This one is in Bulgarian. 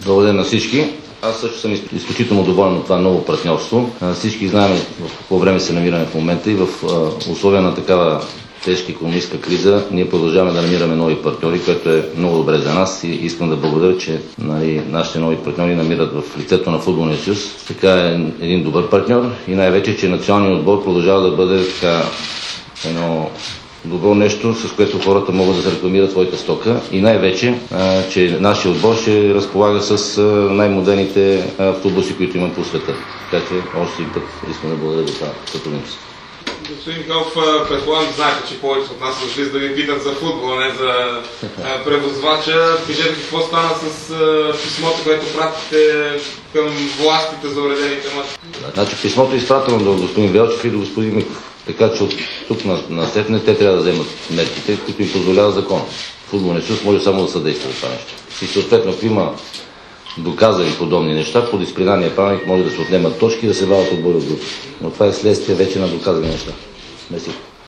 Добър ден на всички. Аз също съм изключително доволен от това ново партньорство. Всички знаем в какво време се намираме в момента и в условия на такава тежка икономическа криза ние продължаваме да намираме нови партньори, което е много добре за нас и искам да благодаря, че нашите нови партньори намират в лицето на Футболния съюз. Така е един добър партньор и най-вече, че националният отбор продължава да бъде така едно добро нещо, с което хората могат да се рекламират своята стока и най-вече, че нашия отбор ще разполага с най-модерните автобуси, които има по света. Така че още един път искам да благодаря за това сътрудничество. Господин Михайлов, предполагам, знаете, че повече от нас дошли да ви питат за футбол, не за превозвача. Кажете какво стана с писмото, което пратите към властите за уредените мачове? Значи писмото е изпратено до господин Велчев и до господин Миков. Така че от тук насетне те трябва да вземат мерките, които им позволява закон. Футболният съюз може само да съдейства за това нещо. И съответно, ако има доказани подобни неща, по дисциплинарния правилник може да се отнемат точки и да се вадят отбори от групи. Но това е следствие вече на доказани неща. Мерси.